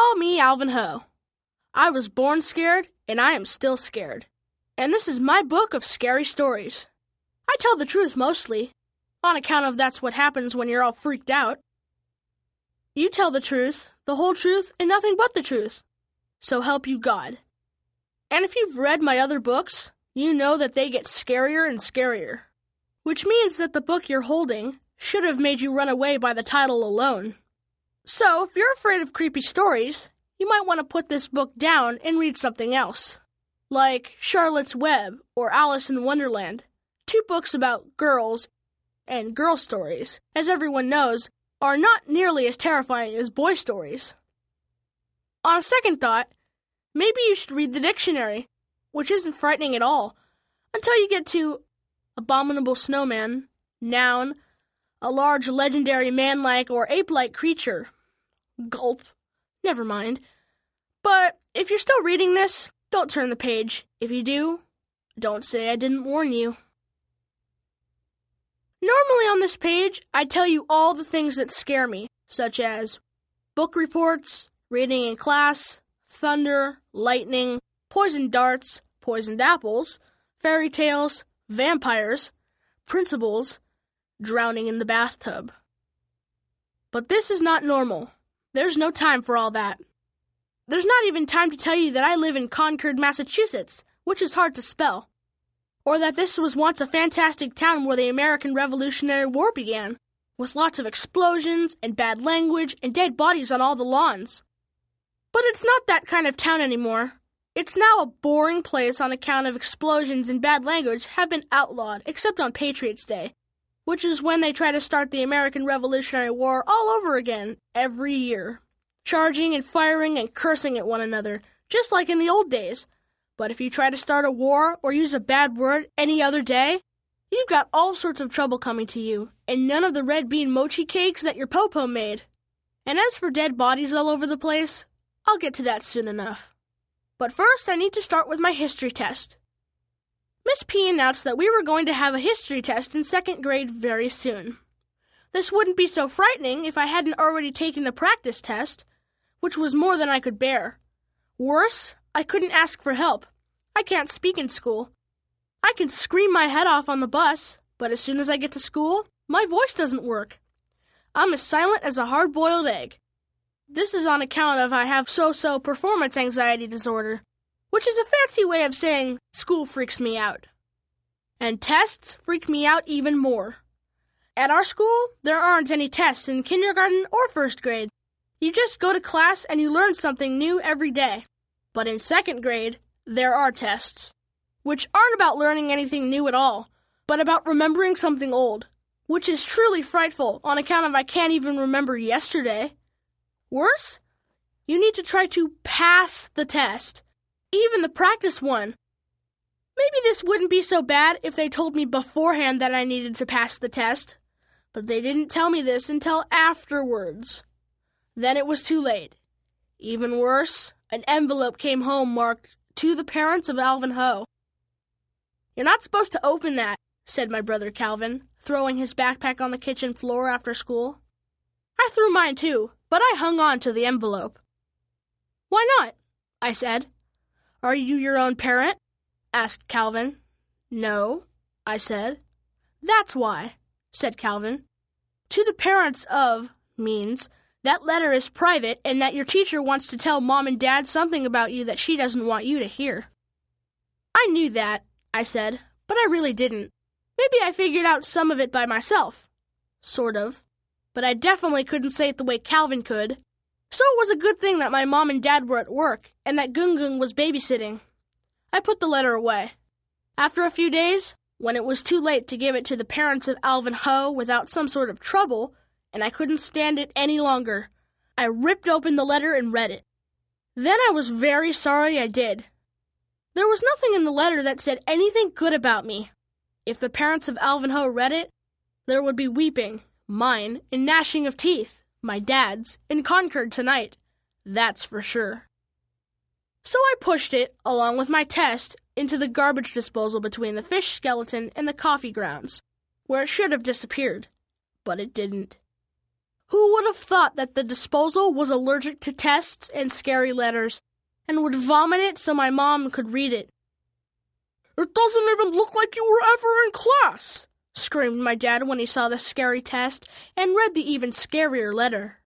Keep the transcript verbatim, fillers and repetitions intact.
Call me Alvin Ho. I was born scared, and I am still scared. And this is my book of scary stories. I tell the truth mostly, on account of that's what happens when you're all freaked out. You tell the truth, the whole truth, and nothing but the truth. So help you God. And if you've read my other books, you know that they get scarier and scarier. Which means that the book you're holding should have made you run away by the title alone. So, if you're afraid of creepy stories, you might want to put this book down and read something else. Like Charlotte's Web or Alice in Wonderland. Two books about girls and girl stories, as everyone knows, are not nearly as terrifying as boy stories. On a second thought, maybe you should read the dictionary, which isn't frightening at all, until you get to abominable snowman, noun, a large legendary man-like or ape-like creature. Gulp. Never mind. But if you're still reading this, don't turn the page. If you do, don't say I didn't warn you. Normally on this page, I tell you all the things that scare me, such as book reports, reading in class, thunder, lightning, poisoned darts, poisoned apples, fairy tales, vampires, principals, drowning in the bathtub. But this is not normal. There's no time for all that. There's not even time to tell you that I live in Concord, Massachusetts, which is hard to spell. Or that this was once a fantastic town where the American Revolutionary War began, with lots of explosions and bad language and dead bodies on all the lawns. But it's not that kind of town anymore. It's now a boring place on account of explosions and bad language have been outlawed, except on Patriots' Day, which is when they try to start the American Revolutionary War all over again every year, charging and firing and cursing at one another, just like in the old days. But if you try to start a war or use a bad word any other day, you've got all sorts of trouble coming to you, and none of the red bean mochi cakes that your popo made. And as for dead bodies all over the place, I'll get to that soon enough. But first, I need to start with my history test. Miss P announced that we were going to have a history test in second grade very soon. This wouldn't be so frightening if I hadn't already taken the practice test, which was more than I could bear. Worse, I couldn't ask for help. I can't speak in school. I can scream my head off on the bus, but as soon as I get to school, my voice doesn't work. I'm as silent as a hard-boiled egg. This is on account of I have so-so performance anxiety disorder, which is a fancy way of saying school freaks me out. And tests freak me out even more. At our school, there aren't any tests in kindergarten or first grade. You just go to class and you learn something new every day. But in second grade, there are tests, which aren't about learning anything new at all, but about remembering something old, which is truly frightful on account of I can't even remember yesterday. Worse, you need to try to pass the test, even the practice one. Maybe this wouldn't be so bad if they told me beforehand that I needed to pass the test, but they didn't tell me this until afterwards. Then it was too late. Even worse, an envelope came home marked, "To the parents of Alvin Ho." "You're not supposed to open that," said my brother Calvin, throwing his backpack on the kitchen floor after school. I threw mine too, but I hung on to the envelope. "Why not?" I said. "Are you your own parent?" asked Calvin. "No," I said. "That's why," said Calvin. "To the parents of" means that letter is private and that your teacher wants to tell Mom and Dad something about you that she doesn't want you to hear. I knew that, I said, but I really didn't. Maybe I figured out some of it by myself. Sort of. But I definitely couldn't say it the way Calvin could. So it was a good thing that my mom and dad were at work and that Gung-Gung was babysitting. I put the letter away. After a few days, when it was too late to give it to the parents of Alvin Ho without some sort of trouble, and I couldn't stand it any longer, I ripped open the letter and read it. Then I was very sorry I did. There was nothing in the letter that said anything good about me. If the parents of Alvin Ho read it, there would be weeping, mine, and gnashing of teeth, my dad's, in Concord tonight. That's for sure. So I pushed it, along with my test, into the garbage disposal between the fish skeleton and the coffee grounds, where it should have disappeared. But it didn't. Who would have thought that the disposal was allergic to tests and scary letters, and would vomit it so my mom could read it? "It doesn't even look like you were ever in class," screamed my dad when he saw the scary test and read the even scarier letter.